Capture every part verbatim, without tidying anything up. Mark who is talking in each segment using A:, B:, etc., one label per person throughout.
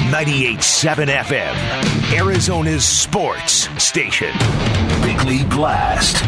A: ninety-eight point seven F M, Arizona's sports station. Bickley Blast.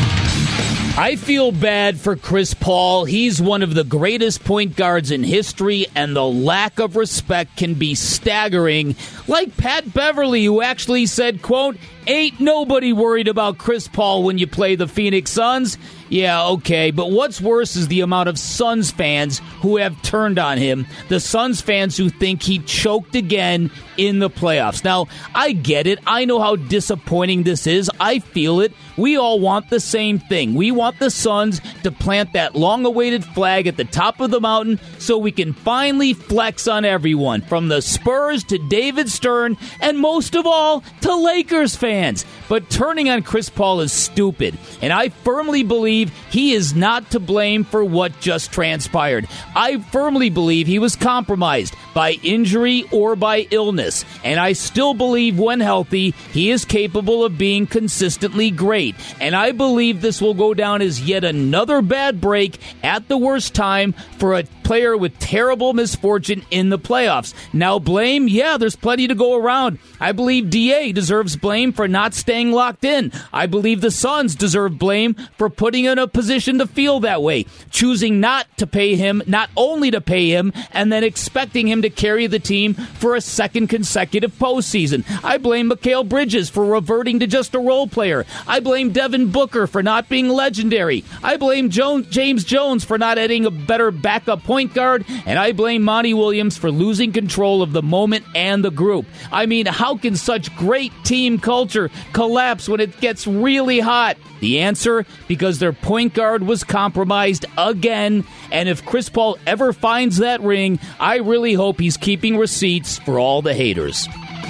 B: I feel bad for Chris Paul. He's one of the greatest point guards in history, and the lack of respect can be staggering. Like Pat Beverly, who actually said, quote, "Ain't nobody worried about Chris Paul when you play the Phoenix Suns." Yeah, okay, but what's worse is the amount of Suns fans who have turned on him. The Suns fans who think he choked again in the playoffs. Now, I get it. I know how disappointing this is. I feel it. We all want the same thing. We want the Suns to plant that long-awaited flag at the top of the mountain so we can finally flex on everyone, from the Spurs to David Stern, and most of all, to Lakers fans. But turning on Chris Paul is stupid, and I firmly believe he is not to blame for what just transpired. I firmly believe he was compromised by injury or by illness, and I still believe when healthy, he is capable of being consistently great. And I believe this will go down as yet another bad break at the worst time for a player with terrible misfortune in the playoffs. Now, blame? Yeah, there's plenty to go around. I believe D A deserves blame for not staying locked in. I believe the Suns deserve blame for putting in a position to feel that way, choosing not to pay him, not only to pay him, and then expecting him to carry the team for a second consecutive postseason. I blame Mikal Bridges for reverting to just a role player. I blame Devin Booker for not being legendary. I blame Jones, James Jones for not adding a better backup point guard, and I blame Monty Williams for losing control of the moment and the group. I mean, how can such great team culture collapse when it gets really hot? The answer, because their point guard was compromised again, and if Chris Paul ever finds that ring, I really hope he's keeping receipts for all the haters.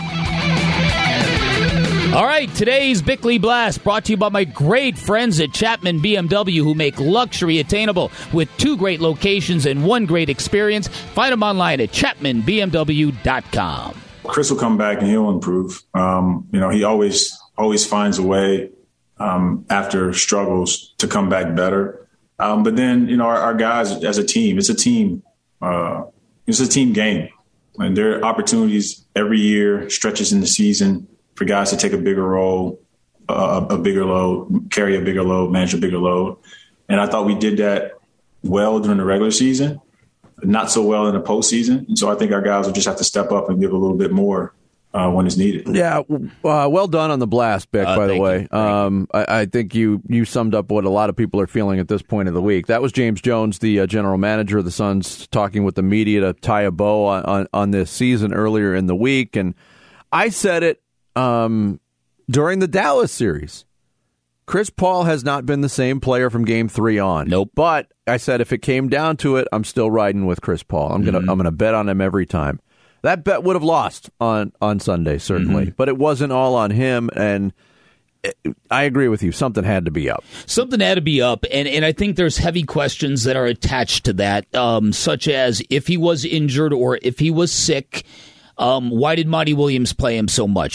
B: All right, today's Bickley Blast brought to you by my great friends at Chapman B M W, who make luxury attainable with two great locations and one great experience. Find them online at chapman b m w dot com.
C: Chris will come back and he'll improve. Um, you know, he always always finds a way um, after struggles to come back better. Um, but then, you know, our, our guys as a team, it's a team. Uh, it's a team game. And there are opportunities every year, stretches in the season, for guys to take a bigger role, uh, a bigger load, carry a bigger load, manage a bigger load. And I thought we did that well during the regular season, not so well in the postseason. And so I think our guys will just have to step up and give a little bit more uh, when it's needed.
D: Yeah, uh, well done on the blast, Bick, uh, by the way. Um, I, I think you, you summed up what a lot of people are feeling at this point of the week. That was James Jones, the uh, general manager of the Suns, talking with the media to tie a bow on, on, on this season earlier in the week. And I said it Um, during the Dallas series. Chris Paul has not been the same player from game three on.
B: Nope.
D: But I said if it came down to it, I'm still riding with Chris Paul. I'm gonna mm-hmm. I'm gonna bet on him every time. That bet would have lost on, on Sunday, certainly. Mm-hmm. But it wasn't all on him, and it, I agree with you. Something had to be up.
B: Something had to be up, and, and I think there's heavy questions that are attached to that, um, such as if he was injured or if he was sick. Um, why did Monty Williams play him so much?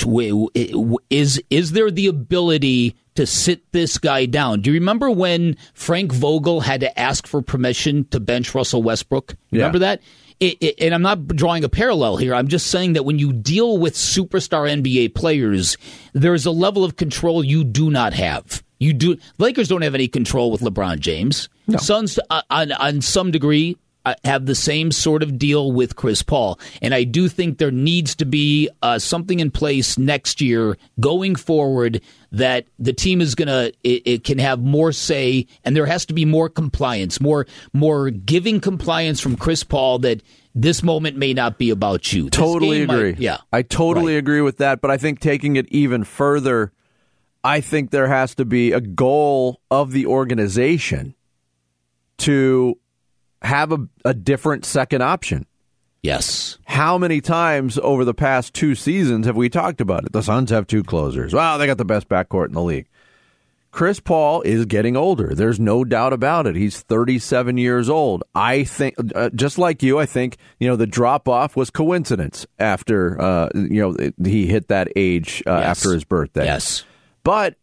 B: Is is there the ability to sit this guy down? Do you remember when Frank Vogel had to ask for permission to bench Russell Westbrook? You
D: yeah.
B: Remember that? It, it, and I'm not drawing a parallel here. I'm just saying that when you deal with superstar N B A players, there's a level of control you do not have. You do. Lakers don't have any control with LeBron James.
D: No.
B: Suns, uh, on, on some degree, have the same sort of deal with Chris Paul. And I do think there needs to be uh, something in place next year going forward that the team is going to, it, it can have more say, and there has to be more compliance, more more giving compliance from Chris Paul that this moment may not be about you. This
D: totally agree.
B: Might, yeah.
D: I totally
B: right.
D: agree with that, but I think taking it even further, I think there has to be a goal of the organization to have a, a different second option.
B: Yes.
D: How many times over the past two seasons have we talked about it? The Suns have two closers. Well, they got the best backcourt in the league. Chris Paul is getting older. There's no doubt about it. He's thirty-seven years old. I think, uh, just like you, I think, you know, the drop-off was coincidence after, uh, you know, he hit that age uh,
B: yes.
D: after his birthday.
B: Yes.
D: But,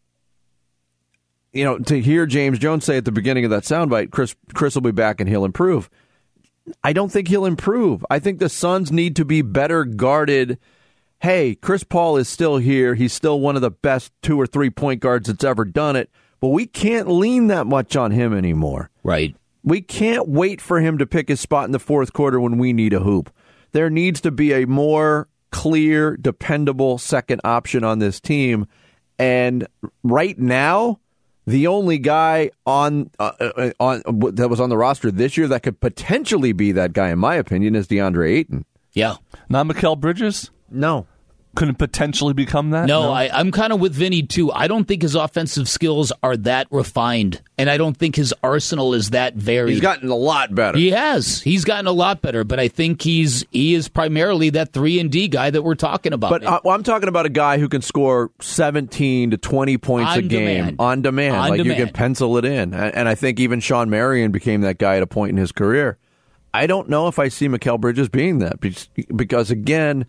D: you know, to hear James Jones say at the beginning of that soundbite, Chris Chris will be back and he'll improve. I don't think he'll improve. I think the Suns need to be better guarded. Hey, Chris Paul is still here. He's still one of the best two or three point guards that's ever done it. But we can't lean that much on him anymore.
B: Right.
D: We can't wait for him to pick his spot in the fourth quarter when we need a hoop. There needs to be a more clear, dependable second option on this team. And right now, the only guy on uh, on that was on the roster this year that could potentially be that guy, in my opinion, is DeAndre Ayton.
B: Yeah.
E: Not Mikal Bridges?
D: No.
E: Couldn't potentially become that?
B: No,
E: no?
B: I, I'm kind of with Vinny, too. I don't think his offensive skills are that refined, and I don't think his arsenal is that varied.
D: He's gotten a lot better.
B: He has. He's gotten a lot better, but I think he's he is primarily that three and D guy that we're talking about.
D: But uh, well, I'm talking about a guy who can score seventeen to twenty points
B: on
D: a game
B: demand.
D: on demand.
B: On
D: like
B: demand.
D: You can pencil it in. And, and I think even Sean Marion became that guy at a point in his career. I don't know if I see Mikal Bridges being that because, because again,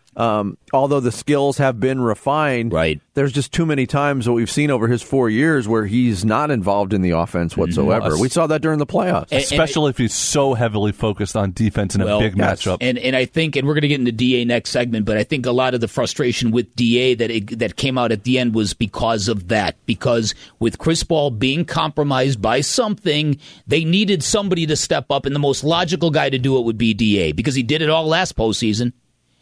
D: Um, although the skills have been refined,
B: right.
D: there's just too many times that we've seen over his four years where he's not involved in the offense whatsoever.
E: Mm-hmm.
D: We saw that during the playoffs.
E: And, Especially and, if he's so heavily focused on defense in well, a big yes. matchup.
B: And and I think, and we're going to get into D A next segment, but I think a lot of the frustration with D A that it, that came out at the end was because of that. Because with Chris Paul being compromised by something, they needed somebody to step up, and the most logical guy to do it would be D A because he did it all last postseason.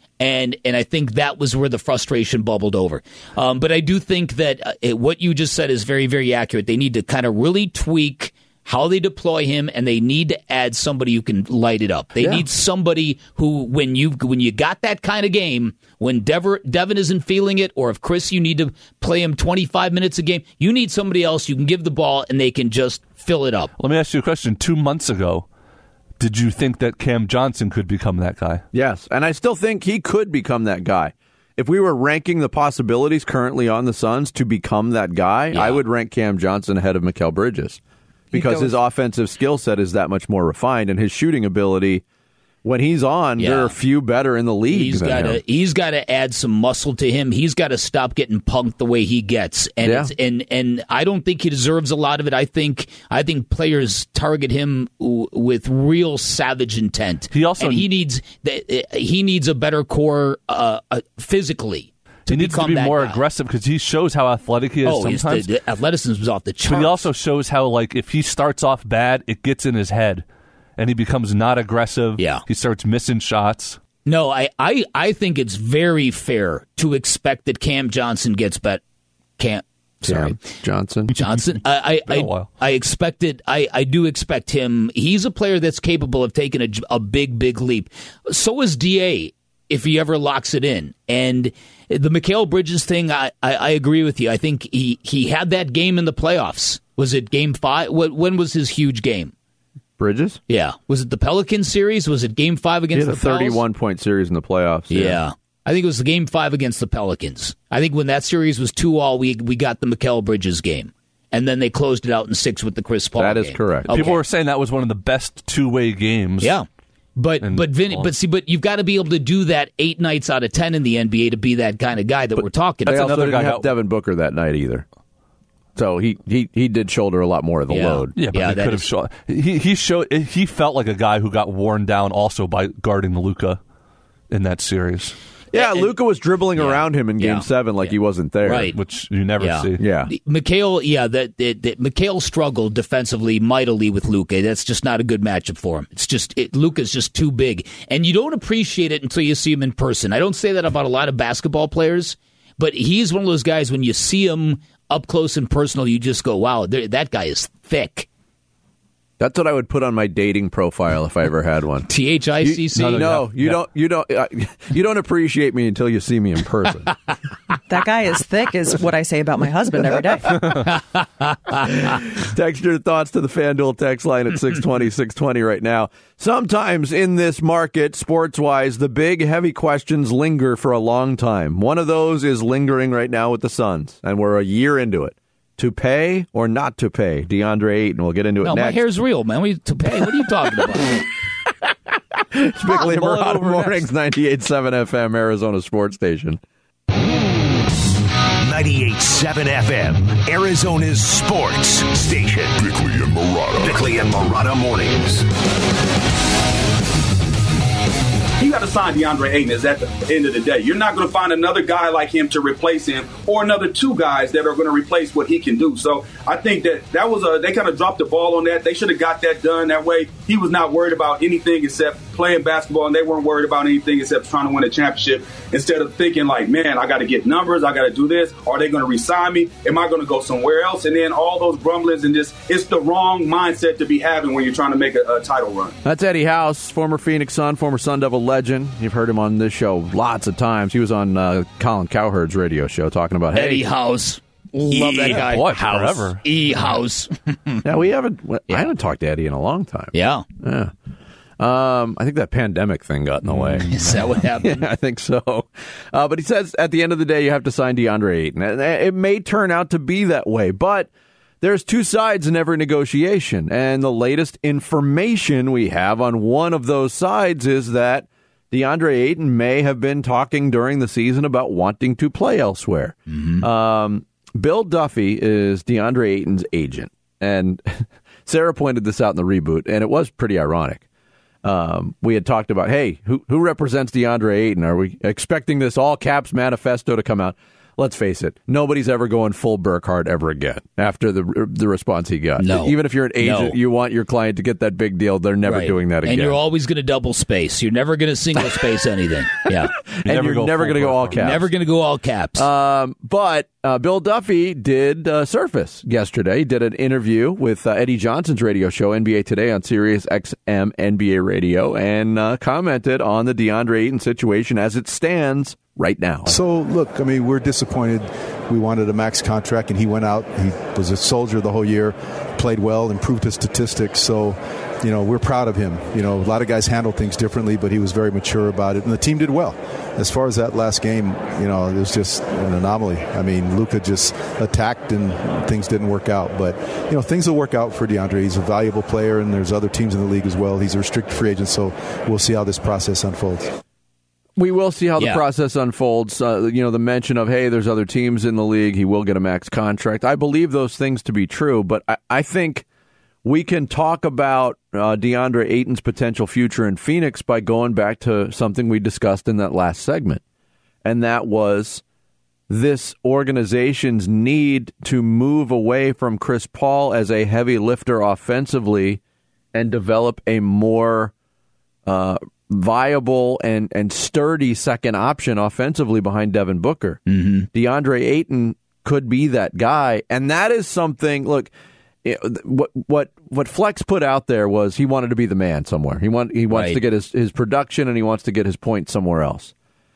B: And and I think that was where the frustration bubbled over. Um, but I do think that uh, it, what you just said is very, very accurate. They need to kind of really tweak how they deploy him, and they need to add somebody who can light it up. They yeah. need somebody who, when you when you got that kind of game, when Dever, Devin isn't feeling it, or if Chris, you need to play him twenty-five minutes a game, you need somebody else you can give the ball, and they can just fill it up.
E: Let me ask you a question. Two months ago, did you think that Cam Johnson could become that guy?
D: Yes, and I still think he could become that guy. If we were ranking the possibilities currently on the Suns to become that guy, yeah. I would rank Cam Johnson ahead of Mikal Bridges because goes, his offensive skill set is that much more refined, and his shooting ability, when he's on, yeah. there are few better in the league
B: he's
D: than
B: gotta,
D: him.
B: He's got to add some muscle to him. He's got to stop getting punked the way he gets, and
D: yeah.
B: it's, and and I don't think he deserves a lot of it. I think I think players target him w- with real savage intent.
E: He also
B: and he needs he needs a better core uh, uh, physically. To
E: he needs to be more
B: guy.
E: aggressive because he shows how athletic he is
B: oh,
E: sometimes.
B: The, the athleticism is off the charts.
E: But he also shows how, like, if he starts off bad, it gets in his head, and he becomes not aggressive.
B: Yeah.
E: He starts missing shots.
B: No, I, I, I think it's very fair to expect that Cam Johnson gets bet. Cam, sorry,
D: Cam Johnson.
B: Johnson. I, I, I, I expected. I, I do expect him. He's a player that's capable of taking a, a big, big leap. So is D A if he ever locks it in. And the Mikal Bridges thing, I, I, I agree with you. I think he, he had that game in the playoffs. Was it game five? What, when was his huge game?
D: Bridges?
B: Yeah. Was it the Pelicans series? Was it game five against
D: he had
B: the
D: a thirty-one point series in the playoffs.
B: Yeah.
D: yeah.
B: I think it was the game five against the Pelicans. I think when that series was two all, we we got the Mikal Bridges game. And then they closed it out in six with the Chris Paul
D: That is
B: game.
D: correct.
B: Okay.
E: People were saying that was one of the best two-way games.
B: Yeah. But and, but Vin, but see, but you've got to be able to do that eight nights out of ten in the N B A to be that kind of guy that
D: but
B: we're talking
D: they
B: about.
D: also didn't
E: guy
D: have
E: how,
D: Devin Booker that night either. So he, he, he did shoulder a lot more of the
B: yeah.
D: load.
E: Yeah, but
B: yeah,
E: he could have shown. He he showed. He felt like a guy who got worn down also by guarding Luka in that series.
D: Yeah,
B: and,
D: Luka was dribbling
B: yeah,
D: around him in Game
B: yeah,
D: Seven like
B: yeah.
D: he wasn't there,
B: right?
E: Which you never
B: yeah.
E: see.
D: Yeah,
B: Mikal. Yeah, that, that, that Mikal struggled defensively mightily with Luka. That's just not a good matchup for him. It's just it, Luka's just too big, and you don't appreciate it until you see him in person. I don't say that about a lot of basketball players, but he's one of those guys when you see him up close and personal, you just go, "Wow, that guy is thick."
D: That's what I would put on my dating profile if I ever had one.
B: T H I C C.
D: No, no, you
E: yeah.
D: don't. You don't. Uh, you don't appreciate me until you see me in person.
F: That guy is thick, is what I say about my husband every day.
D: Text your thoughts to the FanDuel text line at six twenty, six twenty right now. Sometimes in this market, sports-wise, the big, heavy questions linger for a long time. One of those is lingering right now with the Suns, and we're a year into it. To pay or not to pay? DeAndre Ayton. We'll get into it
B: no,
D: next.
B: My hair's real, man. We to pay. What are you talking about?
D: Bickley and Marauder Mornings, ninety-eight point seven F M, Arizona Sports Station.
A: ninety-eight point seven F M, Arizona's sports station.
G: Bickley and Marauder.
A: Bickley and Marauder Mornings.
G: got to sign DeAndre Ayton is at the end of the day. You're not going to find another guy like him to replace him or another two guys that are going to replace what he can do. So I think that that was a, they kind of dropped the ball on that. They should have got that done. That way he was not worried about anything except playing basketball, and they weren't worried about anything except trying to win a championship instead of thinking like, man, I got to get numbers. I got to do this. Are they going to re-sign me? Am I going to go somewhere else? And then all those grumblings and just, it's the wrong mindset to be having when you're trying to make a, a title run.
D: That's Eddie House, former Phoenix Sun, former Sun Devil legend. You've heard him on this show lots of times. He was on uh, Colin Cowherd's radio show talking about, hey,
B: Eddie House. Love
D: e-
B: that guy.
D: Boy,
B: House.
D: forever.
B: E House.
D: Yeah, we haven't.
B: Yeah.
D: I haven't talked to Eddie in a long time.
B: Yeah.
D: Yeah. Um, I think that pandemic thing got in the way.
B: Is that what happened?
D: Yeah, I think so. Uh, but he says at the end of the day, you have to sign DeAndre Ayton. And it may turn out to be that way, but there's two sides in every negotiation. And the latest information we have on one of those sides is that DeAndre Ayton may have been talking during the season about wanting to play elsewhere. Mm-hmm. Um, Bill Duffy is DeAndre Ayton's agent. And Sarah pointed this out in the reboot, and it was pretty ironic. Um, we had talked about, hey, who who represents DeAndre Ayton? Are we expecting this all caps manifesto to come out? Let's face it, nobody's ever going full Burkhardt ever again after the the response he got.
B: No.
D: Even if you're an agent,
B: No.
D: you want your client to get that big deal. They're never
B: Right.
D: doing that again.
B: And you're always going to double space. You're never going to single space anything. Yeah.
D: and
E: never
D: you're
E: go
D: never
E: full
D: going to go all
E: Burkhardt.
D: caps.
B: Never going to go all caps.
D: Um, but uh, Bill Duffy did uh, surface yesterday. He did an interview with uh, Eddie Johnson's radio show, N B A Today, on Sirius X M N B A Radio, and uh, commented on the DeAndre Ayton situation as it stands right now.
H: So, look, I mean, we're disappointed. We wanted a max contract, and he went out. He was a soldier the whole year, played well, improved his statistics. So, you know, we're proud of him. You know, a lot of guys handle things differently, but he was very mature about it, and the team did well. As far as that last game, you know, it was just an anomaly. I mean, Luka just attacked, and things didn't work out. But, you know, things will work out for DeAndre. He's a valuable player, and there's other teams in the league as well. He's a restricted free agent, so we'll see how this process unfolds.
D: We will see how the
B: Yeah.
D: process unfolds. Uh, you know, the mention of, hey, there's other teams in the league. He will get a max contract. I believe those things to be true, but I, I think we can talk about uh, DeAndre Ayton's potential future in Phoenix by going back to something we discussed in that last segment, and that was this organization's need to move away from Chris Paul as a heavy lifter offensively and develop a more uh viable and, and sturdy second option offensively behind Devin Booker. Mm-hmm. DeAndre Ayton could be that guy, and that is something. Look, it, what what what Flex put out there was he wanted to be the man somewhere. He want he wants
B: Right.
D: to get his, his production, and he wants to get his points somewhere else.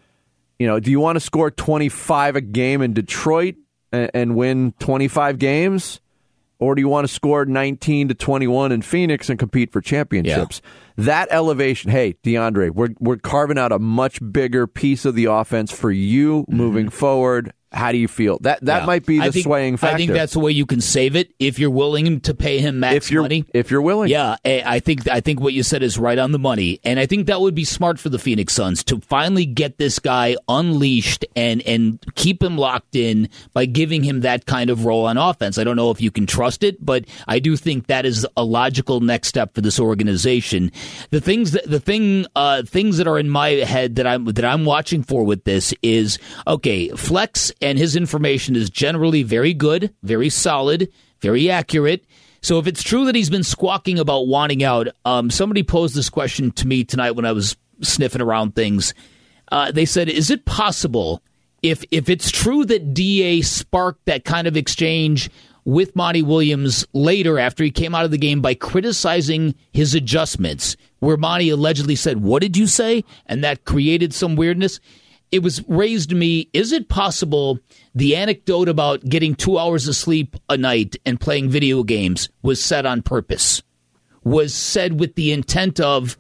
D: You know, do you want to score twenty-five a game in Detroit and, and win twenty-five games? Or do you want to score nineteen to twenty-one in Phoenix and compete for championships? Yeah. That elevation, hey, DeAndre, we're we're carving out a much bigger piece of the offense for you mm-hmm. moving forward. How do you feel? That that
B: yeah.
D: might be the
B: I think,
D: swaying factor.
B: I think that's the way you can save it if you're willing to pay him max
D: if you're,
B: money.
D: If you're willing.
B: Yeah, I think I think what you said is right on the money. And I think that would be smart for the Phoenix Suns to finally get this guy unleashed and, and keep him locked in by giving him that kind of role on offense. I don't know if you can trust it, but I do think that is a logical next step for this organization. The things that the thing uh, things that are in my head that I'm that I'm watching for with this is, okay, Flex and his information is generally very good, very solid, very accurate. So if it's true that he's been squawking about wanting out, um, somebody posed this question to me tonight when I was sniffing around things. Uh, they said, is it possible, if if it's true that D A sparked that kind of exchange with Monty Williams later after he came out of the game by criticizing his adjustments, where Monty allegedly said, what did you say? And that created some weirdness. It was raised to me, is it possible the anecdote about getting two hours of sleep a night and playing video games was said on purpose? Was said with the intent of,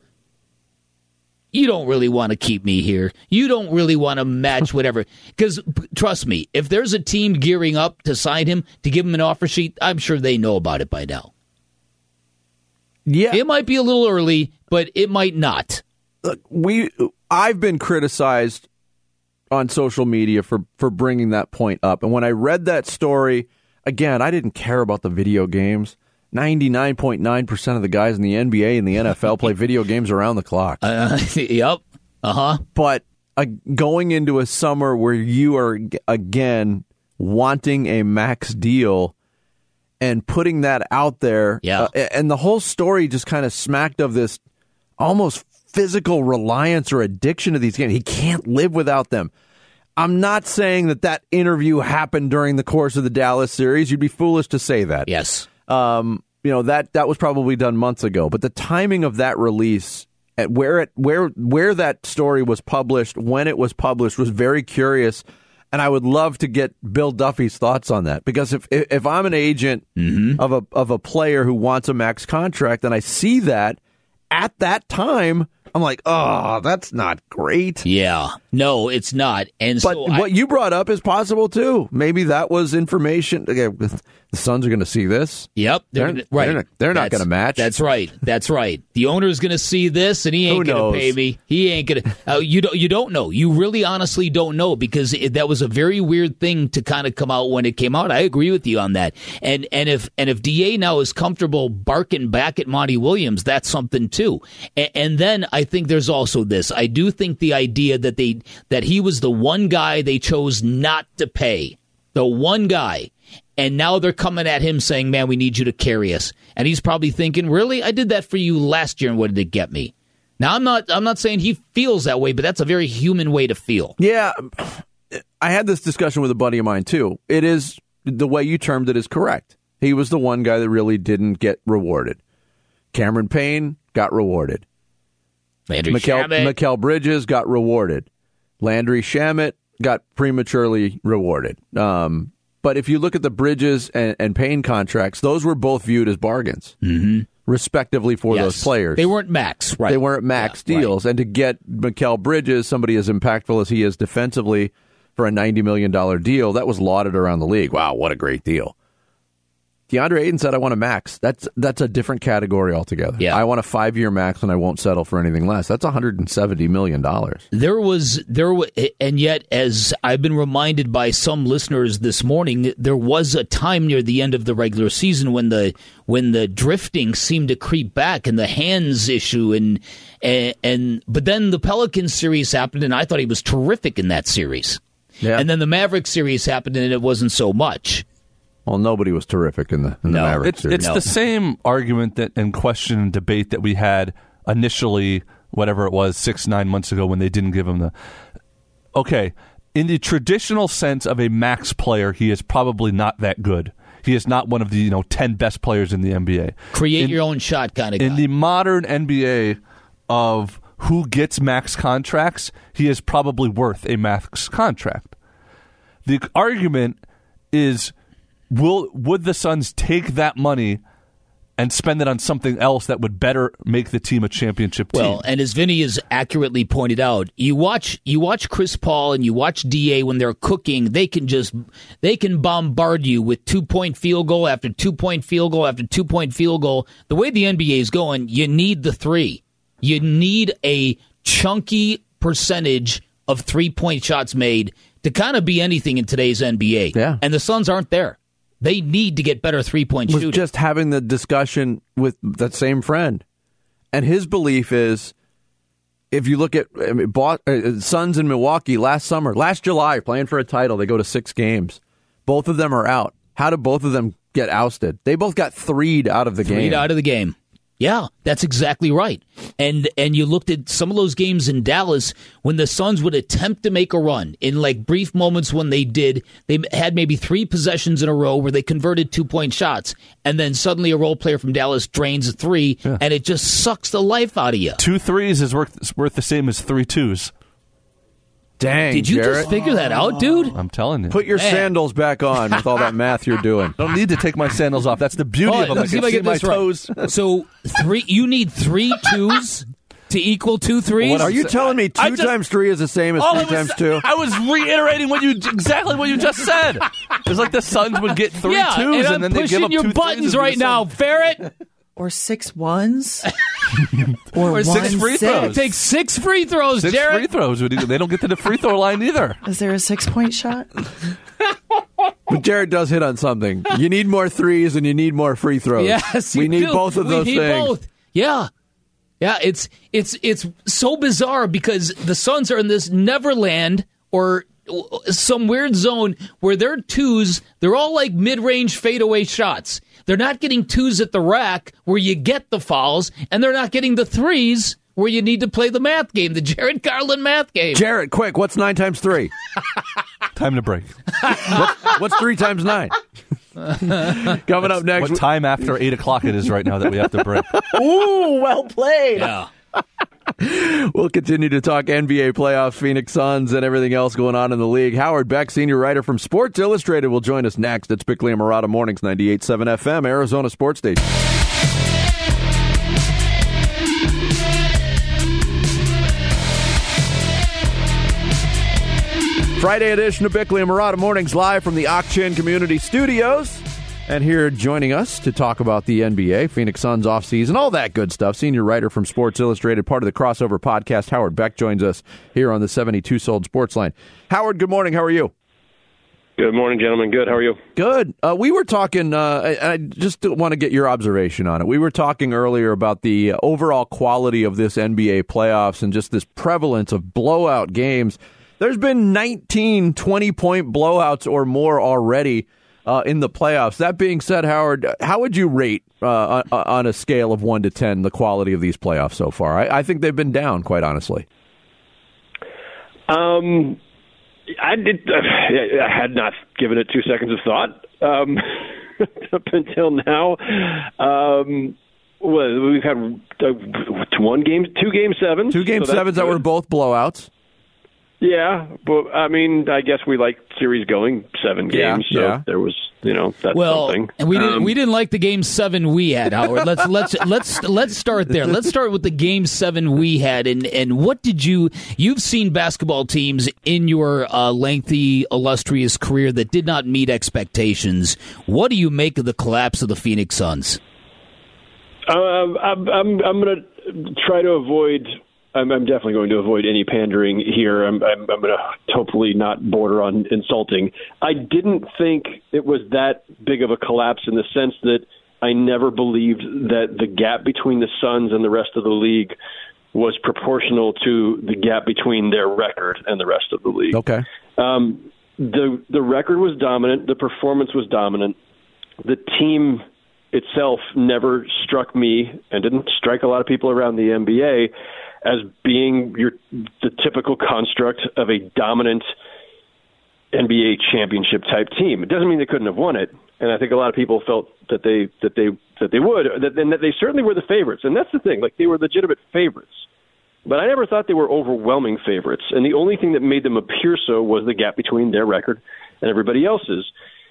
B: you don't really want to keep me here. You don't really want to match whatever. Because, trust me, if there's a team gearing up to sign him, to give him an offer sheet, I'm sure they know about it by now.
D: Yeah.
B: It might be a little early, but it might not.
D: Look, we, I've been criticized on social media for, for bringing that point up. And when I read that story, again, I didn't care about the video games. ninety-nine point nine percent of the guys in the N B A and the N F L play video games around the clock.
B: Uh, yep. Uh-huh.
D: But uh, going into a summer where you are, again, wanting a max deal and putting that out there,
B: yeah.
D: uh, and the whole story just kind of smacked of this almost physical reliance or addiction to these games. He can't live without them. I'm not saying that that interview happened during the course of the Dallas series. You'd be foolish to say that.
B: Yes.
D: Um, you know, that that was probably done months ago. But the timing of that release, at where it where where that story was published, when it was published, was very curious. And I would love to get Bill Duffy's thoughts on that, because if if I'm an agent
B: mm-hmm.
D: of a of a player who wants a max contract and I see that at that time, I'm like, oh, that's not great.
B: Yeah. No, it's not. And
D: but
B: so
D: what
B: I,
D: you brought up is possible, too. Maybe that was information. Okay, the Suns are going to see this.
B: Yep.
D: They're,
B: They're, right.
D: They're not, they're not going to match.
B: That's right. That's right. The owner's going to see this, and he ain't going to pay me. He ain't going to. Uh, you, don't, you don't know. You really honestly don't know, because it, that was a very weird thing to kind of come out when it came out. I agree with you on that. And and if and if D A now is comfortable barking back at Monty Williams, that's something, too. And, and then I think there's also this. I do think the idea that they that he was the one guy they chose not to pay, the one guy, and now they're coming at him saying, man, we need you to carry us. And he's probably thinking, really? I did that for you last year, and what did it get me? Now, I'm not I'm not saying he feels that way, but that's a very human way to feel.
D: Yeah, I had this discussion with a buddy of mine, too. It is, the way you termed it is correct. He was the one guy that really didn't get rewarded. Cameron Payne got rewarded.
B: Landry
D: Mikal,
B: Shamet.
D: Mikal Bridges got rewarded. Landry Shamet got prematurely rewarded. Um, but if you look at the Bridges and, and Payne contracts, those were both viewed as bargains,
B: mm-hmm.
D: respectively, for
B: yes.
D: those players.
B: They weren't max, right?
D: They weren't max yeah, deals. Right. And to get Mikal Bridges, somebody as impactful as he is defensively, for a ninety million dollars deal, that was lauded around the league. Wow, what a great deal. DeAndre Ayton said, I want a max. That's that's a different category altogether.
B: Yeah.
D: I want a five-year max, and I won't settle for anything less. That's one hundred seventy million dollars.
B: There was, there was, and yet, as I've been reminded by some listeners this morning, there was a time near the end of the regular season when the when the drifting seemed to creep back, and the hands issue, and and, and but then the Pelicans series happened, and I thought he was terrific in that series.
D: Yeah.
B: And then the Mavericks series happened, and it wasn't so much.
D: Well, nobody was terrific in the, in
B: no,
D: the Mavericks
E: it's,
D: series.
E: It's
B: no.
E: the same argument that and question and debate that we had initially, whatever it was, six, nine months ago when they didn't give him the... Okay, in the traditional sense of a max player, he is probably not that good. He is not one of the you know ten best players in the N B A.
B: Create
E: in,
B: your own shot kind of guy.
E: In the modern N B A of who gets max contracts, he is probably worth a max contract. The argument is... Will would the Suns take that money and spend it on something else that would better make the team a championship team?
B: Well, and as Vinny has accurately pointed out, you watch you watch Chris Paul and you watch D A when they're cooking, they can just they can bombard you with two point field goal after two point field goal after two point field goal. The way the N B A is going, you need the three. You need a chunky percentage of three point shots made to kind of be anything in today's N B A.
D: Yeah.
B: And the Suns aren't there. They need to get better three-point shooting.
D: Was just having the discussion with that same friend. And his belief is, if you look at I mean, bought, uh, Suns in Milwaukee last summer, last July, playing for a title, they go to six games. Both of them are out. How did both of them get ousted? They both got threed out of the game.
B: Threed out of the game. Yeah, that's exactly right. And and you looked at some of those games in Dallas when the Suns would attempt to make a run in like brief moments when they did. They had maybe three possessions in a row where they converted two-point shots, and then suddenly a role player from Dallas drains a three, yeah. and it just sucks the life out of you.
E: Two threes is worth, worth the same as three twos.
D: Dang,
B: Did you
D: Jarrett.
B: just figure that out, dude?
E: I'm telling you.
D: Put your
B: Man.
D: sandals back on with all that math you're doing.
E: Don't need to take my sandals off. That's the beauty
B: Oh,
E: of them.
B: let's
E: I
B: see
E: can
B: if I
E: see
B: get
E: my
B: this right.
E: toes.
B: So three, you need three twos to equal two threes?
D: What are you telling me two
E: just-
D: times three is the same as
E: Oh,
D: three
E: it was-
D: times two?
E: I was reiterating what you exactly what you just said. It was like the Suns would get three
B: yeah,
E: twos
B: and,
E: and,
B: I'm
E: then they give
B: pushing
E: up
B: your
E: two
B: buttons
E: threes and
B: right
E: do the
B: now,
E: same.
B: Ferret.
F: Or six ones. or
B: Or
F: one
E: six free
F: six.
E: throws.
B: Take six free throws,
E: Six
B: Jared.
E: free throws. They don't get to the free throw line either.
F: Is there a six-point shot?
D: But Jared does hit on something. You need more threes and you need more free throws.
B: Yes,
D: we
B: you
D: need
B: do.
D: both of
B: we
D: those
B: need
D: things.
B: Both. Yeah. Yeah, it's it's it's so bizarre because the Suns are in this neverland or some weird zone where their twos, they're all like mid-range fadeaway shots. They're not getting twos at the rack where you get the fouls, and they're not getting the threes where you need to play the math game, the Jared Garland math game.
D: Jared, quick, what's nine times three?
E: Time to break.
D: What's, what's three times nine? Coming up next.
E: What time after eight o'clock it is right now that we have to break?
F: Ooh, well played.
B: Yeah.
D: We'll continue to talk N B A playoffs, Phoenix Suns, and everything else going on in the league. Howard Beck, senior writer from Sports Illustrated, will join us next. It's Bickley and Marotta Mornings, ninety-eight point seven F M, Arizona Sports Station. Friday edition of Bickley and Marotta Mornings, live from the Ak-Chin Community Studios. And here joining us to talk about the N B A, Phoenix Suns offseason, all that good stuff. Senior writer from Sports Illustrated, part of the Crossover podcast, Howard Beck, joins us here on the seventy-two Sold Sports Line. Howard, good morning. How are you?
I: Good morning, gentlemen. Good. How are you?
D: Good. Uh, we were talking, uh, I, I just want to get your observation on it. We were talking earlier about the overall quality of this N B A playoffs and just this prevalence of blowout games. There's been nineteen twenty-point blowouts or more already uh, in the playoffs. That being said, Howard, how would you rate uh, on, on a scale of one to ten the quality of these playoffs so far? I, I think they've been down, quite honestly.
I: Um, I did. Uh, I had not given it two seconds of thought um, up until now. Um, well, we've had uh, one game, two game sevens,
D: two game
I: so
D: sevens that were both blowouts.
I: Yeah, but I mean, I guess we like series going seven games,
D: yeah,
I: so
D: yeah.
I: there was, you know, that's
B: well,
I: something.
B: And we didn't
I: um,
B: we didn't like the game seven we had, Howard. Let's let's let's let's start there. Let's start with the game seven we had, and and what did you you've seen basketball teams in your uh, lengthy, illustrious career that did not meet expectations. What do you make of the collapse of the Phoenix Suns?
I: Uh, I'm I'm, I'm going to try to avoid. I'm, I'm definitely going to avoid any pandering here. I'm, I'm, I'm going to hopefully not border on insulting. I didn't think it was that big of a collapse in the sense that I never believed that the gap between the Suns and the rest of the league was proportional to the gap between their record and the rest of the league.
D: Okay.
I: Um, the the record was dominant. The performance was dominant. The team itself never struck me and didn't strike a lot of people around the N B A as being your the typical construct of a dominant N B A championship type team. It doesn't mean they couldn't have won it, and I think a lot of people felt that they that they that they would, that, and that they certainly were the favorites. And that's the thing; like they were legitimate favorites. But I never thought they were overwhelming favorites. And the only thing that made them appear so was the gap between their record and everybody else's.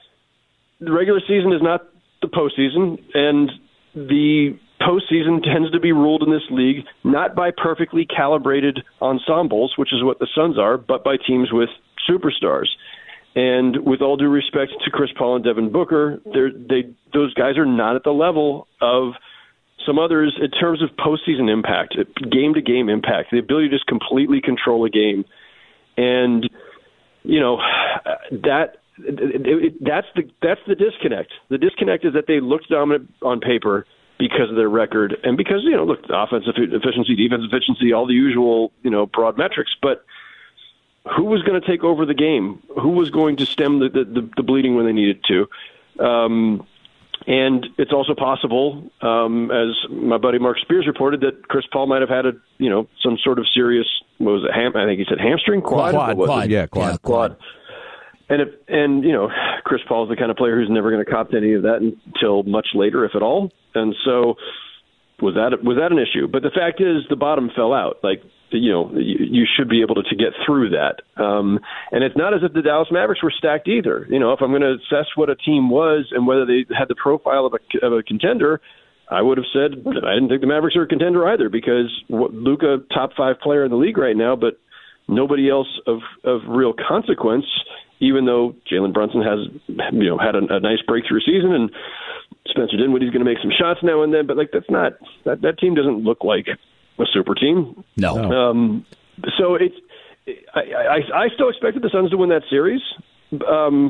I: The regular season is not the postseason, and the postseason tends to be ruled in this league not by perfectly calibrated ensembles, which is what the Suns are, but by teams with superstars. And with all due respect to Chris Paul and Devin Booker, they those guys are not at the level of some others in terms of postseason impact, game-to-game impact, the ability to just completely control a game. And, you know, that it, it, that's the that's the disconnect. The disconnect is that they looked dominant on paper because of their record and because, you know, look, offensive efficiency, defensive efficiency, all the usual, you know, broad metrics. But who was going to take over the game? Who was going to stem the, the, the bleeding when they needed to? Um, and it's also possible, um, as my buddy Mark Spears reported, that Chris Paul might have had a, you know, some sort of serious, what was it, ham, I think he said hamstring? Quad?
D: Quad, quad. Yeah, quad.
B: Yeah,
I: quad. And, if, and you know, Chris Paul is the kind of player who's never going to cop to any of that until much later, if at all. And so was that was that an issue? But the fact is the bottom fell out. Like, you know, you, you should be able to, to get through that. Um, and it's not as if the Dallas Mavericks were stacked either. You know, if I'm going to assess what a team was and whether they had the profile of a, of a contender, I would have said I didn't think the Mavericks were a contender either because Luka, top five player in the league right now, but nobody else of, of real consequence, even though Jalen Brunson has, you know, had a, a nice breakthrough season and Spencer Dinwiddie's going to make some shots now and then, but like that's not that, that team doesn't look like a super team.
B: No.
I: Um, so it's I, I, I still expected the Suns to win that series, um,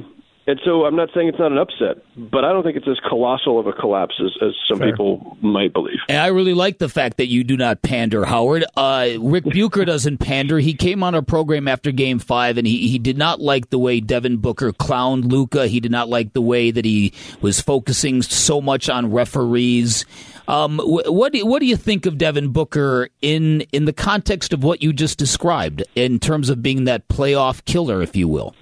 I: And so I'm not saying it's not an upset, but I don't think it's as colossal of a collapse as, as some Fair. people might believe.
B: And I really like the fact that you do not pander, Howard. Uh, Rick Bucher doesn't pander. He came on our program after Game five, and he, he did not like the way Devin Booker clowned Luka. He did not like the way that he was focusing so much on referees. Um, what do, what do you think of Devin Booker in in the context of what you just described in terms of being that playoff killer, if you will?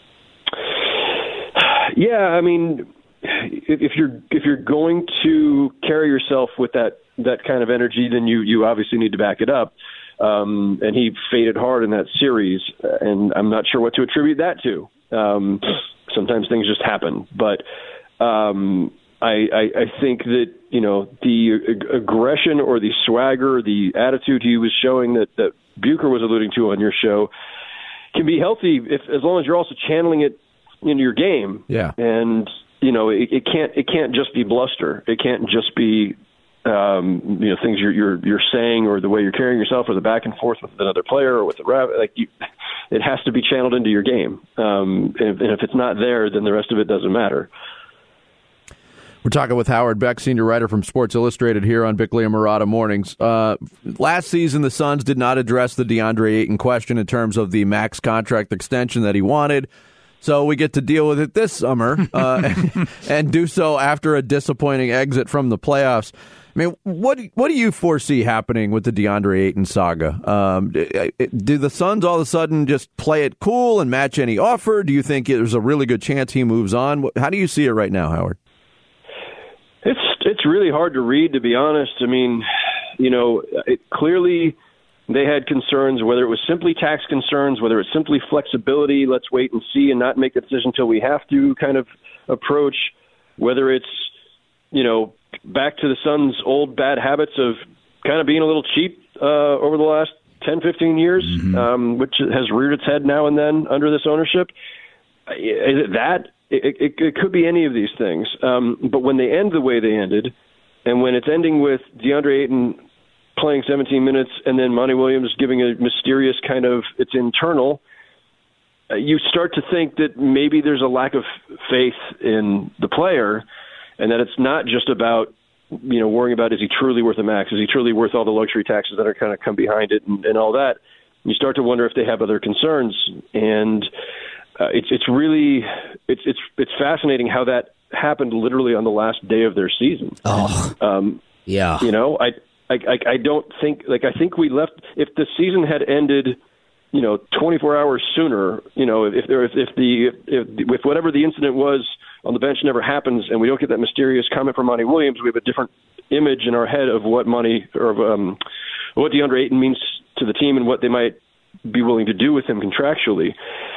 I: Yeah, I mean, if you're if you're going to carry yourself with that, that kind of energy, then you, you obviously need to back it up. Um, and he faded hard in that series, and I'm not sure what to attribute that to. Um, sometimes things just happen, but um, I, I, I think that you know the ag- aggression or the swagger, the attitude he was showing that, that Bucher was alluding to on your show can be healthy if as long as you're also channeling it into your game.
D: Yeah.
I: And, you know, it, it can't it can't just be bluster. It can't just be, um, you know, things you're, you're you're saying or the way you're carrying yourself or the back and forth with another player or with the ref. Like, you, it has to be channeled into your game. Um, and, and if it's not there, then the rest of it doesn't matter.
D: We're talking with Howard Beck, senior writer from Sports Illustrated here on Bickley and Marotta Mornings. Uh, last season, the Suns did not address the DeAndre Ayton question in terms of the max contract extension that he wanted. So we get to deal with it this summer uh, and, and do so after a disappointing exit from the playoffs. I mean, what what do you foresee happening with the DeAndre Ayton saga? Um, do the Suns all of a sudden just play it cool and match any offer? Do you think there's a really good chance he moves on? How do you see it right now, Howard?
I: It's it's really hard to read, to be honest. I mean, you know, it, clearly they had concerns, whether it was simply tax concerns, whether it's simply flexibility, let's wait and see and not make a decision until we have to kind of approach, whether it's, you know, back to the Suns' old bad habits of kind of being a little cheap uh, over the last ten, fifteen years, mm-hmm. um, which has reared its head now and then under this ownership. Is it that? It, it, it could be any of these things. Um, but when they end the way they ended, and when it's ending with DeAndre Ayton playing seventeen minutes and then Monty Williams giving a mysterious kind of, it's internal, uh, you start to think that maybe there's a lack of faith in the player and that it's not just about, you know, worrying about is he truly worth a max? Is he truly worth all the luxury taxes that are kind of come behind it and, and all that? You start to wonder if they have other concerns. And uh, it's it's really it's it's it's fascinating how that happened literally on the last day of their season.
B: Oh,
I: um,
B: yeah.
I: You know, I, I I don't think like I think we left if the season had ended, you know, twenty-four hours sooner. You know, if there if, if the if, if whatever the incident was on the bench never happens, and we don't get that mysterious comment from Monty Williams, we have a different image in our head of what Monty or of, um, what DeAndre Ayton means to the team and what they might be willing to do with him contractually.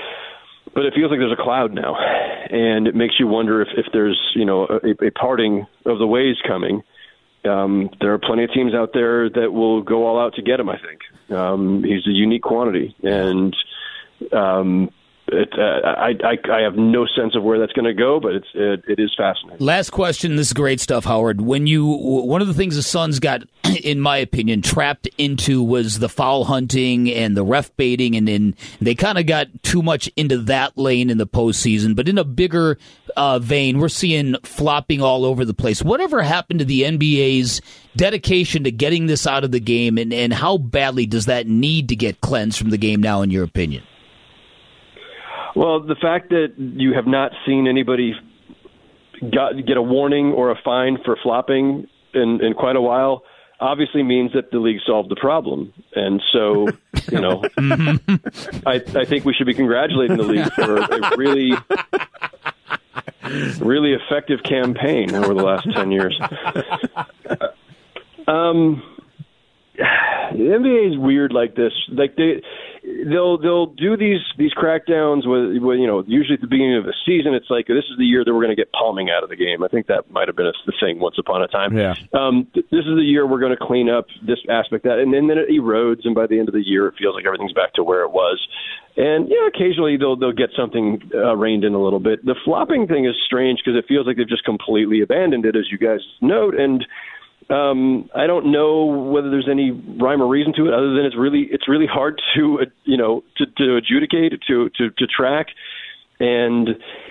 I: But it feels like there's a cloud now, and it makes you wonder if, if there's, you know, a, a parting of the ways coming. Um, there are plenty of teams out there that will go all out to get him, I think. Um, he's a unique quantity, and um, it, uh, I, I, I have no sense of where that's going to go, but it's it, it is fascinating.
B: Last question. This is great stuff, Howard. When you one of the things the Suns got, in my opinion, trapped into was the foul hunting and the ref baiting, and then they kind of got too much into that lane in the postseason. But in a bigger uh, vein, we're seeing flopping all over the place. Whatever happened to the N B A's dedication to getting this out of the game, and, and how badly does that need to get cleansed from the game now, in your opinion?
I: Well, the fact that you have not seen anybody got, get a warning or a fine for flopping in, in quite a while obviously means that the league solved the problem. And so, you know, I, I think we should be congratulating the league for a really, really effective campaign over the last ten years. Um, the N B A is weird like this. Like they, they'll they'll do these these crackdowns with, with you know usually at the beginning of the season. It's like this is the year that we're going to get palming out of the game. I think that might have been a, the thing once upon a time.
D: Yeah.
I: Um, th- this is the year we're going to clean up this aspect that, and then, then it erodes, and by the end of the year, it feels like everything's back to where it was. And yeah, occasionally they'll they'll get something uh, reined in a little bit. The flopping thing is strange because it feels like they've just completely abandoned it, as you guys note, and. Um, I don't know whether there's any rhyme or reason to it, other than it's really it's really hard to uh, you know to, to adjudicate to, to to track, and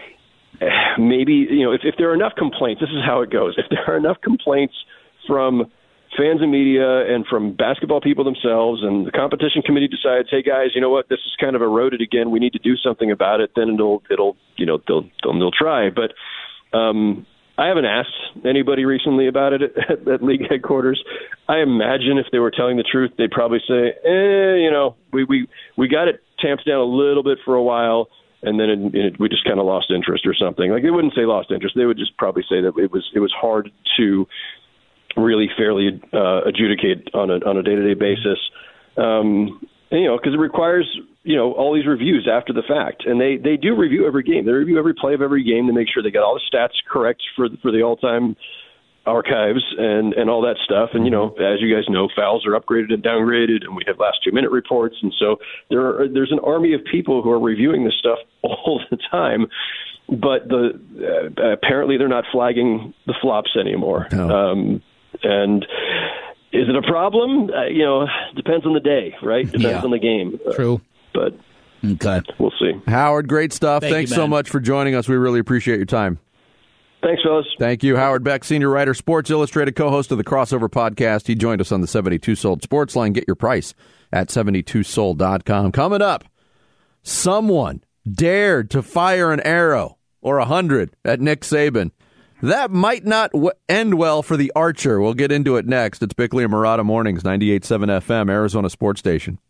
I: maybe, you know, if, if there are enough complaints, this is how it goes. If there are enough complaints from fans and media and from basketball people themselves, and the competition committee decides, hey guys, you know what, this is kind of eroded again, we need to do something about it, then it'll, it'll, you know, they'll, they'll, they'll try. But um, I haven't asked anybody recently about it at, at league headquarters. I imagine if they were telling the truth, they'd probably say, eh, you know, we, we, we got it tamped down a little bit for a while, and then it, it, we just kind of lost interest or something. Like, they wouldn't say lost interest. They would just probably say that it was, it was hard to really fairly uh, adjudicate on a on a day-to-day basis, um, and, you know, because it requires, you know, all these reviews after the fact, and they, they do review every game. They review every play of every game to make sure they got all the stats correct for for the all-time archives and, and all that stuff. And, you know, as you guys know, fouls are upgraded and downgraded, and we have last two-minute reports, and so there are, there's an army of people who are reviewing this stuff all the time. But the uh, apparently they're not flagging the flops anymore.
D: No.
I: Um, And is it a problem? Uh, you know, depends on the day, right? Depends
B: yeah.
I: on the game.
B: True.
I: Uh, but
B: okay.
I: We'll see.
D: Howard, great stuff.
B: Thank
D: Thanks
B: you,
D: so
B: man.
D: much for joining us. We really appreciate your time.
I: Thanks, fellas.
D: Thank you. Howard Beck, senior writer, Sports Illustrated, co-host of the Crossover Podcast. He joined us on the seventy-two Sold Sports Line. Get your price at seventy-two sold dot com. Coming up, someone dared to fire an arrow or a hundred at Nick Saban. That might not w- end well for the Archer. We'll get into it next. It's Bickley and Marotta Mornings, ninety-eight point seven F M, Arizona Sports Station.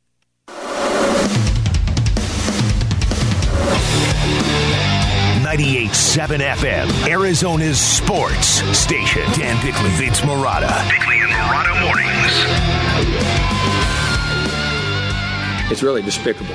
A: ninety-eight point seven F M, Arizona's sports station. Dan Bickley, Vince Marotta. Bickley and Marotta Mornings.
J: It's really despicable.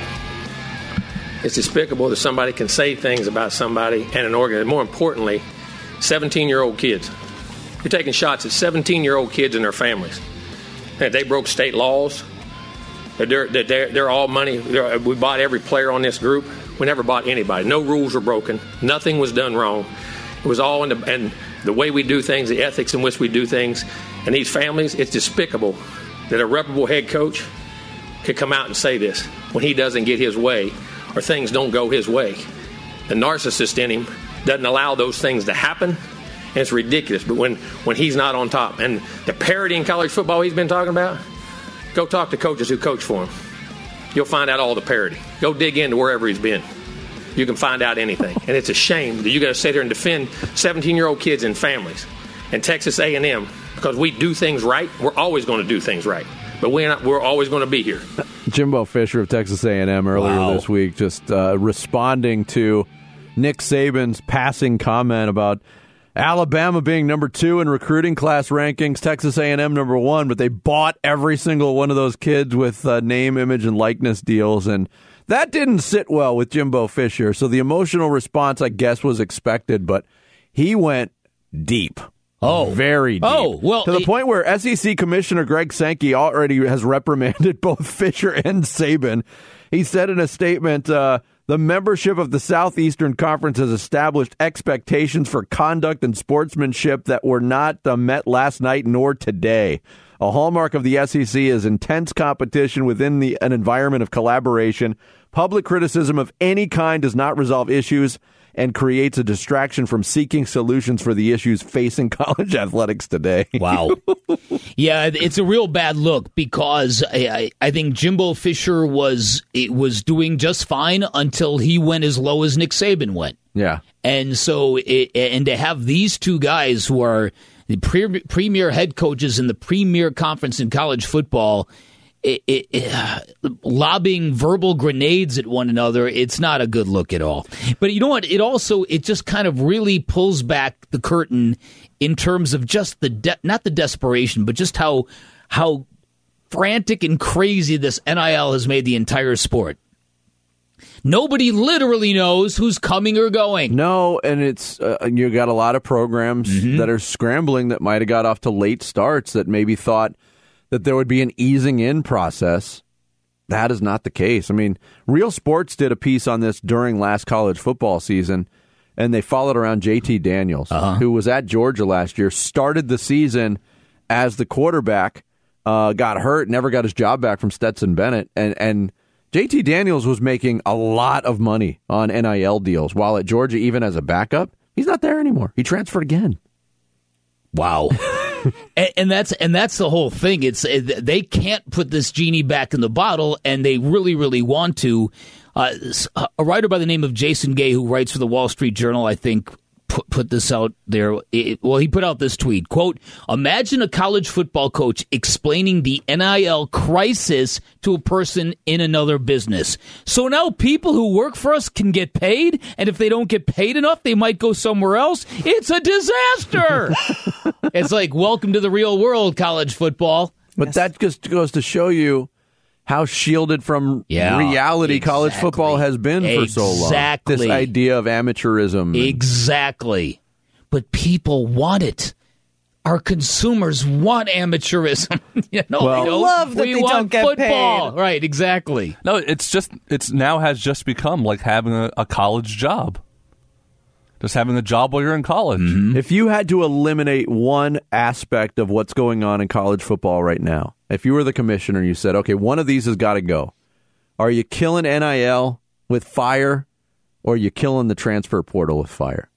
J: It's despicable that somebody can say things about somebody and an organ. And more importantly, seventeen-year-old kids. You're taking shots at seventeen-year-old kids and their families. And they broke state laws. They're, they're, they're all money. They're, we bought every player on this group. We never bought anybody. No rules were broken. Nothing was done wrong. It was all in the, and the way we do things, the ethics in which we do things. And these families, it's despicable that a reputable head coach could come out and say this when he doesn't get his way or things don't go his way. The narcissist in him doesn't allow those things to happen, and it's ridiculous. But when, when he's not on top, and the parity in college football he's been talking about, go talk to coaches who coach for him. You'll find out all the parity. Go dig into wherever he's been. You can find out anything. And it's a shame that you got to sit here and defend seventeen-year-old kids and families and Texas A and M because we do things right. We're always going to do things right. But we're, not, we're always going to be here.
D: Jimbo Fisher of Texas A and M earlier
B: Wow.
D: this week just uh, responding to Nick Saban's passing comment about Alabama being number two in recruiting class rankings, Texas A and M number one, but they bought every single one of those kids with uh, name, image, and likeness deals, and that didn't sit well with Jimbo Fisher. So the emotional response, I guess, was expected, but he went deep.
B: Oh.
D: Very deep.
B: Oh, well,
D: to the
B: it,
D: point where S E C Commissioner Greg Sankey already has reprimanded both Fisher and Saban. He said in a statement, uh, the membership of the Southeastern Conference has established expectations for conduct and sportsmanship that were not uh, met last night nor today. A hallmark of the S E C is intense competition within the, an environment of collaboration. Public criticism of any kind does not resolve issues and creates a distraction from seeking solutions for the issues facing college athletics today.
B: Wow. Yeah, it's a real bad look because I, I think Jimbo Fisher was it was doing just fine until he went as low as Nick Saban went.
D: Yeah.
B: And so, it, and to have these two guys who are the pre- premier head coaches in the premier conference in college football, It, it, it, uh, lobbing verbal grenades at one another, it's not a good look at all. But you know what? It also, it just kind of really pulls back the curtain in terms of just the, de- not the desperation, but just how, how frantic and crazy this N I L has made the entire sport. Nobody literally knows who's coming or going.
D: No, and it's uh, you got a lot of programs mm-hmm. that are scrambling that might have got off to late starts that maybe thought that there would be an easing in process. That is not the case. I mean, Real Sports did a piece on this during last college football season, and they followed around J T Daniels, uh-huh. who was at Georgia last year, started the season as the quarterback, uh, got hurt, never got his job back from Stetson Bennett, and, and J T Daniels was making a lot of money on N I L deals, while at Georgia, even as a backup, he's not there anymore. He transferred again.
B: Wow. and, and that's and that's the whole thing. It's they can't put this genie back in the bottle, and they really, really want to. Uh, a writer by the name of Jason Gay, who writes for the Wall Street Journal, I think, put, put this out there. It, well, he put out this tweet, quote, "Imagine a college football coach explaining the N I L crisis to a person in another business. So now people who work for us can get paid, and if they don't get paid enough, they might go somewhere else. It's a disaster." It's like, welcome to the real world, college football.
D: But yes. That just goes to show you how shielded from
B: yeah,
D: reality
B: exactly.
D: college football has been
B: exactly.
D: for so long.
B: Exactly.
D: This idea of amateurism.
B: Exactly. But people want it. Our consumers want amateurism. you know,
F: well, I love that
B: we
F: they
B: want
F: don't get
B: football.
F: paid.
B: Right, exactly.
E: No, it's just, it's now has just become like having a, a college job. Just having a job while you're in college.
D: Mm-hmm. If you had to eliminate one aspect of what's going on in college football right now, if you were the commissioner and you said, okay, one of these has got to go, are you killing N I L with fire, or are you killing the transfer portal with fire?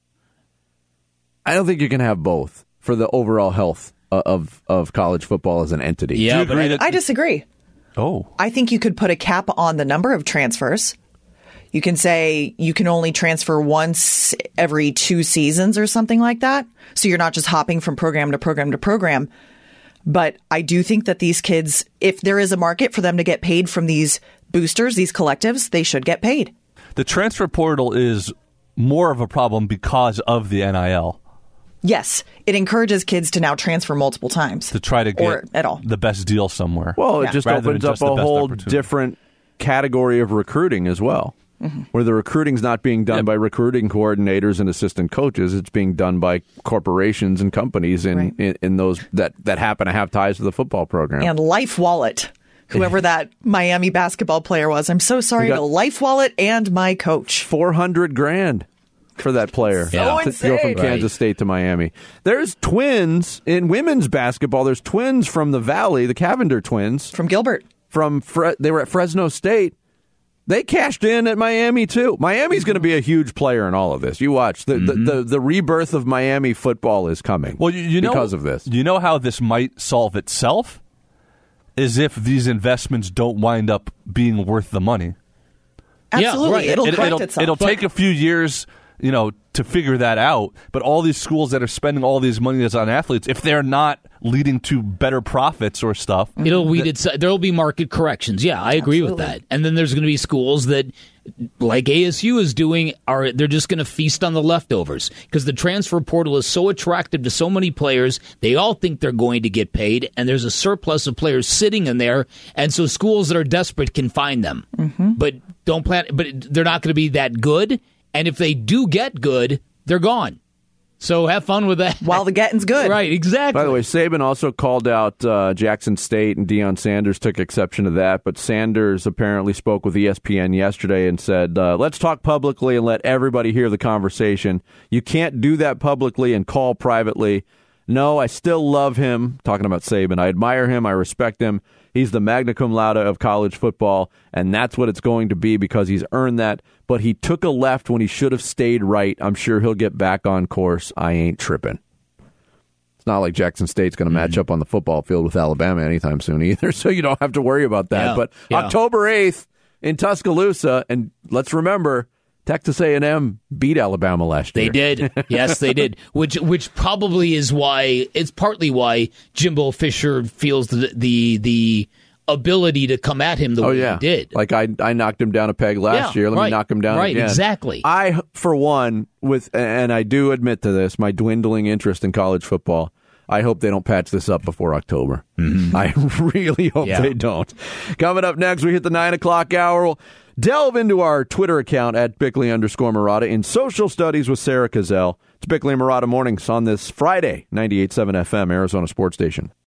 D: I don't think you can have both for the overall health of, of college football as an entity.
B: Yeah,
F: but I, I disagree.
E: Oh.
F: I think you could put a cap on the number of transfers. You can say you can only transfer once every two seasons or something like that. So you're not just hopping from program to program to program. But I do think that these kids, if there is a market for them to get paid from these boosters, these collectives, they should get paid.
E: The transfer portal is more of a problem because of the N I L.
F: Yes, it encourages kids to now transfer multiple times.
E: To try to get
F: or at all.
E: the best deal somewhere.
D: Well, it
F: yeah.
D: just
E: Rather
D: opens up
E: just
D: a whole
E: opportunity.
D: different category of recruiting as well. Mm-hmm. Where the recruiting's not being done yep. by recruiting coordinators and assistant coaches. It's being done by corporations and companies in, right. in, in those that, that happen to have ties to the football program.
F: And Life Wallet, whoever that Miami basketball player was. I'm so sorry to Life Wallet and my coach.
D: four hundred grand for that player
F: so
D: to
F: insane.
D: go from Kansas
B: right.
D: State to Miami. There's twins in women's basketball. There's twins from the Valley, the Cavender twins.
F: From Gilbert.
D: From Fre- They were at Fresno State. They cashed in at Miami, too. Miami's going to be a huge player in all of this. You watch. The, mm-hmm. the, the, the rebirth of Miami football is coming
E: well, you, you know,
D: because of this.
E: You know how this might solve itself? Is if these investments don't wind up being worth the money.
F: Absolutely.
B: Yeah, right.
F: It'll
E: it,
F: correct
E: it'll,
F: itself.
E: It'll
F: But
E: take a few years, you know, to figure that out. But all these schools that are spending all these monies on athletes, if they're not leading to better profits or stuff,
B: it'll weed itself. There'll be market corrections. Yeah, I agree
F: Absolutely.
B: with that. And then there's going to be schools that, like A S U is doing, are they're just going to feast on the leftovers because the transfer portal is so attractive to so many players. They all think they're going to get paid, and there's a surplus of players sitting in there. And so schools that are desperate can find them,
F: mm-hmm.
B: but don't plan. But they're not going to be that good. And if they do get good, they're gone. So have fun with that.
F: While the getting's good.
B: Right, exactly.
D: By the way, Saban also called out uh, Jackson State, and Deion Sanders took exception to that. But Sanders apparently spoke with E S P N yesterday and said, uh, let's talk publicly and let everybody hear the conversation. You can't do that publicly and call privately. No, I still love him. Talking about Saban. I admire him. I respect him. He's the magna cum laude of college football, and that's what it's going to be because he's earned that. But he took a left when he should have stayed right. I'm sure he'll get back on course. I ain't tripping. It's not like Jackson State's going to match
B: mm-hmm.
D: up on the football field with Alabama anytime soon either, so you don't have to worry about that.
B: Yeah,
D: but
B: yeah.
D: October eighth in Tuscaloosa, and let's remember, Texas A and M beat Alabama last year.
B: They did. Yes, they did. Which which probably is why, it's partly why Jimbo Fisher feels the the, the ability to come at him the
D: oh,
B: way
D: yeah.
B: he did.
D: Like I I knocked him down a peg last
B: yeah,
D: year. Let
B: right,
D: me knock him down
B: right,
D: again.
B: Exactly.
D: I, for one, with and I do admit to this, my dwindling interest in college football, I hope they don't patch this up before October. Mm-hmm. I really hope
B: yeah.
D: they don't. Coming up next, we hit the nine o'clock hour. We'll delve into our Twitter account at Bickley underscore Murata in social studies with Sarah Cazell. It's Bickley and Murata Mornings on this Friday, ninety-eight point seven F M, Arizona Sports Station.